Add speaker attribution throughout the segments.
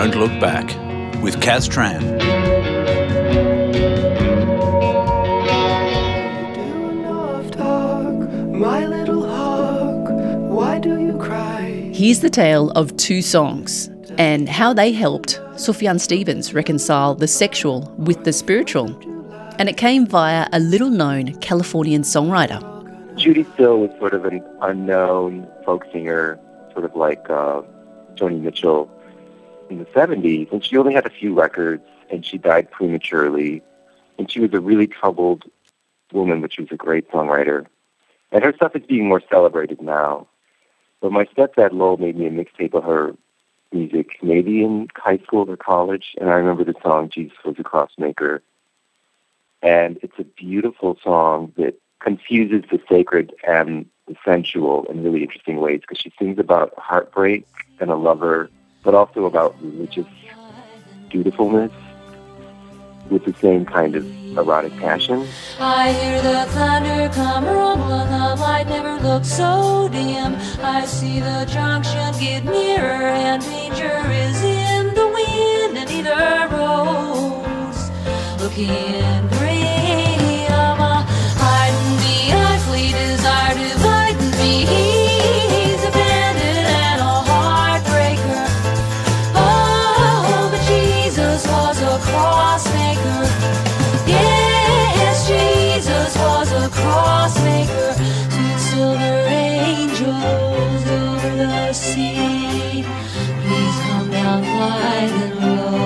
Speaker 1: Don't Look Back with Kaz Tran.
Speaker 2: My little hawk, why do you cry?
Speaker 3: Here's the tale of two songs and how they helped Sufjan Stevens reconcile the sexual with the spiritual. And it came via a little-known Californian songwriter.
Speaker 4: Judy Still was sort of an unknown folk singer, sort of like Joni Mitchell in the 70s, and she only had a few records, and she died prematurely, and she was a really troubled woman, but she was a great songwriter. And her stuff is being more celebrated now. But my stepdad, Lowell, made me a mixtape of her music, maybe in high school or college, and I remember the song, Jesus Was a Crossmaker. And it's a beautiful song that confuses the sacred and the sensual in really interesting ways, because she sings about heartbreak and a lover, but also about religious dutifulness with the same kind of erotic passion.
Speaker 5: I hear the thunder come rumbling, the light never looks so dim. I see the junction get nearer, and danger is in the wind, and either road's looking grim. Hiding behind fleet desire to lighten me. He's a bandit and a heartbreaker. Oh, but Jesus was a crossmaker. Yes, Jesus was a crossmaker. Sweet silver angels over the sea, please come down wide and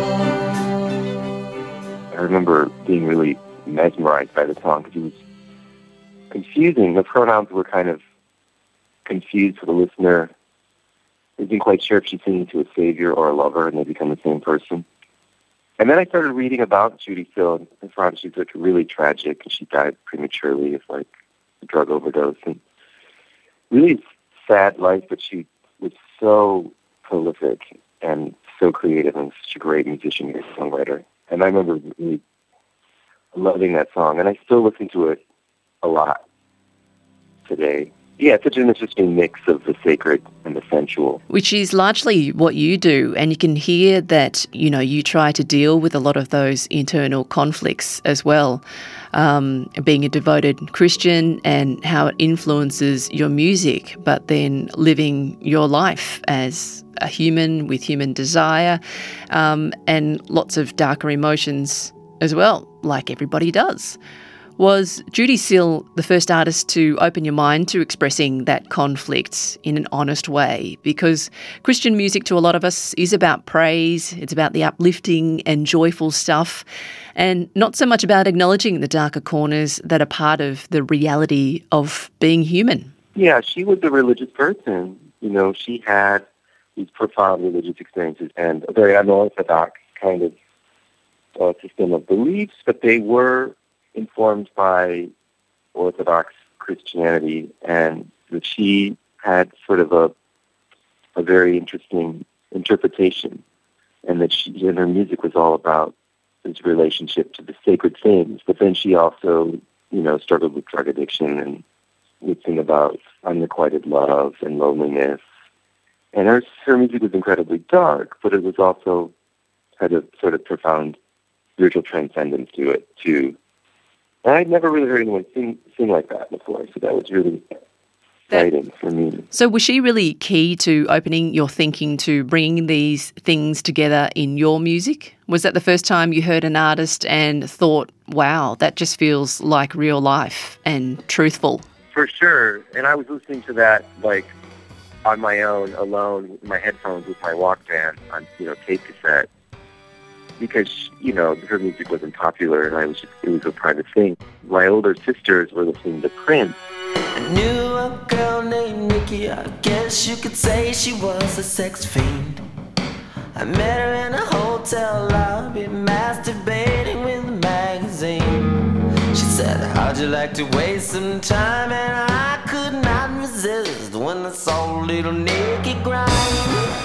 Speaker 5: low.
Speaker 4: I remember being really mesmerized by the song because it was confusing. The pronouns were kind of confused for the listener. I wasn't quite sure if she's singing to a savior or a lover, and they become the same person. And then I started reading about Judy Still, and found she was like really tragic, and she died prematurely of like a drug overdose, and really sad life. But she was so prolific and so creative, and such a great musician and songwriter. And I remember really loving that song, and I still listen to it a lot today. Yeah, it's such an interesting mix of the sacred and the sensual.
Speaker 3: Which is largely what you do, and you can hear that, you know, you try to deal with a lot of those internal conflicts as well, being a devoted Christian and how it influences your music, but then living your life as a human with human desire, and lots of darker emotions as well, like everybody does. Was Judy Still the first artist to open your mind to expressing that conflict in an honest way? Because Christian music to a lot of us is about praise, it's about the uplifting and joyful stuff, and not so much about acknowledging the darker corners that are part of the reality of being human.
Speaker 4: Yeah, she was a religious person. You know, she had these profound religious experiences and a very unorthodox kind of system of beliefs, but they were informed by Orthodox Christianity, and that she had sort of a very interesting interpretation, and that she and her music was all about this relationship to the sacred things. But then she also, you know, struggled with drug addiction and would sing about unrequited love and loneliness. And her music was incredibly dark, but it was also had a sort of profound spiritual transcendence to it too. And I'd never really heard anyone sing like that before, so that was really exciting for me.
Speaker 3: So was she really key to opening your thinking to bringing these things together in your music? Was that the first time you heard an artist and thought, wow, that just feels like real life and truthful?
Speaker 4: For sure. And I was listening to that, like, on my own, alone, with my headphones, with my Walkman, on, you know, tape cassette. Because, you know, her music wasn't popular, and it was a private thing. My older sisters were listening to Prince.
Speaker 6: I knew a girl named Nikki, I guess you could say she was a sex fiend. I met her in a hotel lobby, masturbating with a magazine. She said, how'd you like to waste some time? And I could not resist when I saw little Nikki grind.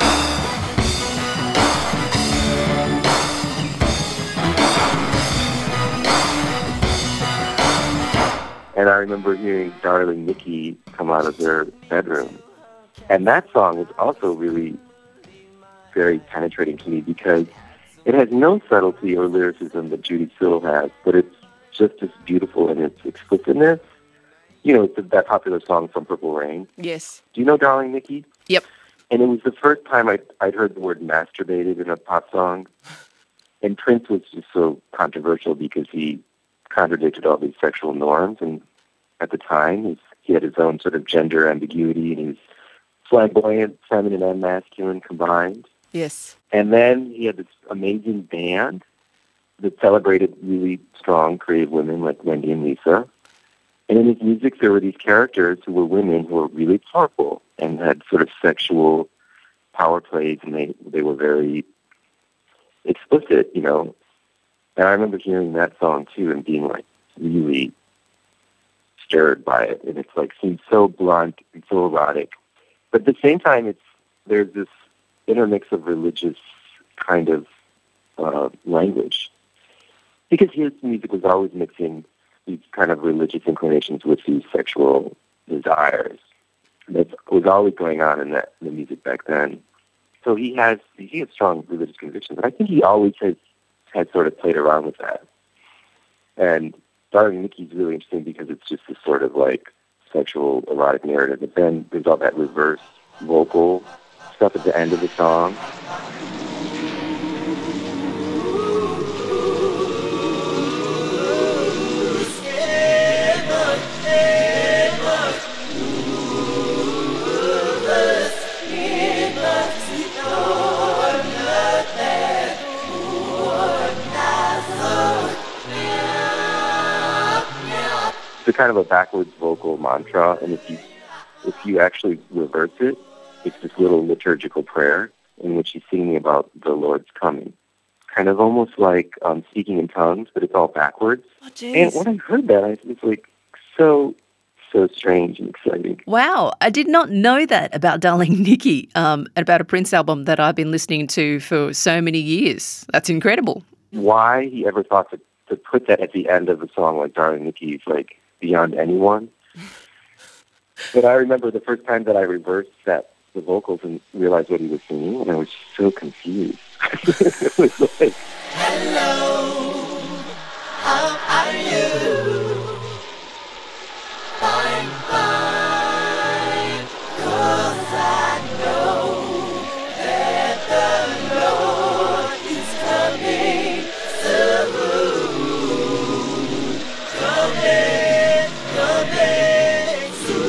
Speaker 4: And I remember hearing Darling Nikki come out of their bedroom. And that song was also really very penetrating to me because it has no subtlety or lyricism that Judy Sill has, but it's just as beautiful in its explicitness. You know, it's that popular song from Purple Rain.
Speaker 3: Yes.
Speaker 4: Do you know Darling Nikki?
Speaker 3: Yep.
Speaker 4: And it was the first time I'd heard the word masturbated in a pop song. And Prince was just so controversial because he contradicted all these sexual norms. And at the time, he had his own sort of gender ambiguity, and he was flamboyant, feminine, and masculine combined.
Speaker 3: Yes.
Speaker 4: And then he had this amazing band that celebrated really strong, creative women like Wendy and Lisa. And in his music, there were these characters who were women who were really powerful and had sort of sexual power plays, and they were very explicit, you know. And I remember hearing that song, too, and being, like, really stirred by it. And it's, like, seems so blunt and so erotic. But at the same time, there's this intermix of religious kind of language. Because his music was always mixing these kind of religious inclinations with these sexual desires. That was always going on in the music back then. So he has strong religious convictions. And I think he always has sort of played around with that. And Darling Nikki is really interesting because it's just this sort of like sexual erotic narrative. But then there's all that reverse vocal stuff at the end of the song. It's kind of a backwards vocal mantra, and if you actually reverse it, it's this little liturgical prayer in which he's singing about the Lord's coming. Kind of almost like speaking in tongues, but it's all backwards.
Speaker 3: Oh, geez.
Speaker 4: And when I heard that, it was like so strange and exciting.
Speaker 3: Wow, I did not know that about Darling Nikki, about a Prince album that I've been listening to for so many years. That's incredible.
Speaker 4: Why he ever thought to put that at the end of a song like Darling Nikki is like beyond anyone. But I remember the first time that I reversed the vocals and realized what he was singing, and I was so confused. It was like,
Speaker 6: Hello, how are you? Fine, fine, 'cause I know that the Lord is coming soon. Coming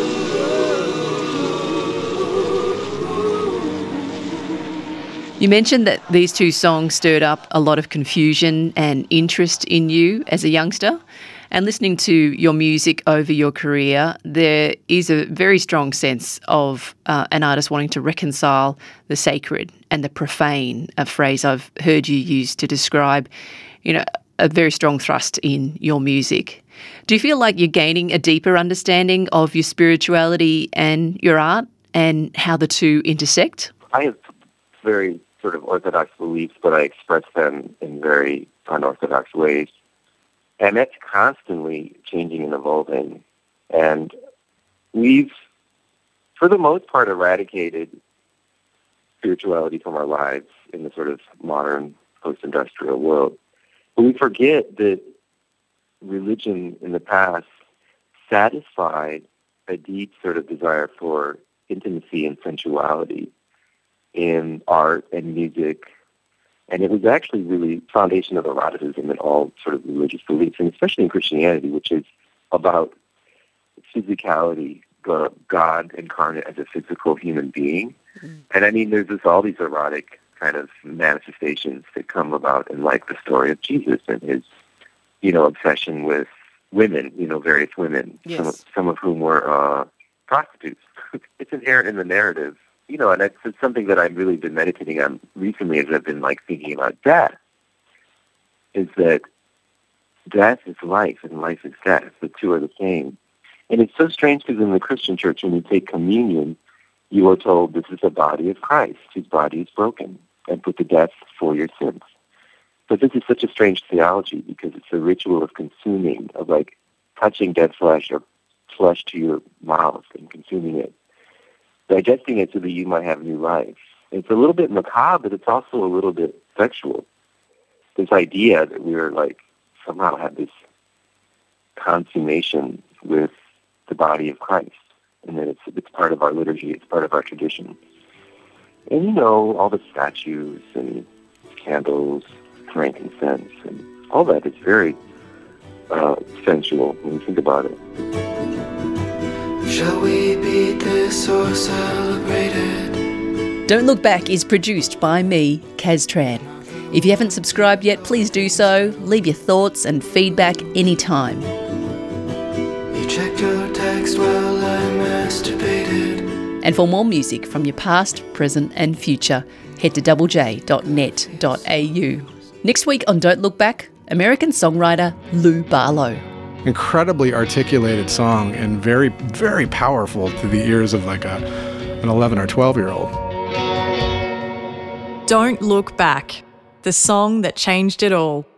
Speaker 6: soon.
Speaker 3: You mentioned that these two songs stirred up a lot of confusion and interest in you as a youngster. And listening to your music over your career, there is a very strong sense of an artist wanting to reconcile the sacred and the profane, a phrase I've heard you use to describe, you know, a very strong thrust in your music. Do you feel like you're gaining a deeper understanding of your spirituality and your art and how the two intersect?
Speaker 4: I have very sort of orthodox beliefs, but I express them in very unorthodox ways. And that's constantly changing and evolving. And we've, for the most part, eradicated spirituality from our lives in the sort of modern post-industrial world. But we forget that religion in the past satisfied a deep sort of desire for intimacy and sensuality in art and music. And it was actually really foundation of eroticism in all sort of religious beliefs, and especially in Christianity, which is about physicality, God incarnate as a physical human being. Mm. And I mean, there's all these erotic kind of manifestations that come about in like the story of Jesus and his, you know, obsession with women, you know, various women, yes. some of whom were prostitutes. It's inherent in the narrative. You know, and it's something that I've really been meditating on recently as I've been, like, thinking about death, is that death is life and life is death. The two are the same. And it's so strange because in the Christian church, when you take communion, you are told this is the body of Christ, whose body is broken and put to death for your sins. But this is such a strange theology because it's a ritual of consuming, of, like, touching dead flesh or flesh to your mouth and consuming it, digesting it so that you might have new life. It's a little bit macabre, but it's also a little bit sexual. This idea that we were like somehow had this consummation with the body of Christ, and that it's part of our liturgy, it's part of our tradition. And you know, all the statues and candles, frankincense, and all that is very sensual when you think about it.
Speaker 2: Shall we beat this or celebrate it?
Speaker 3: Don't Look Back is produced by me, Kaz Tran. If you haven't subscribed yet, please do so. Leave your thoughts and feedback anytime.
Speaker 2: You checked your text while I masturbated.
Speaker 3: And for more music from your past, present and future, head to doublej.net.au. Next week on Don't Look Back, American songwriter Lou Barlow.
Speaker 7: Incredibly articulated song and very, very powerful to the ears of like an 11 or 12-year-old.
Speaker 8: Don't Look Back, the song that changed it all.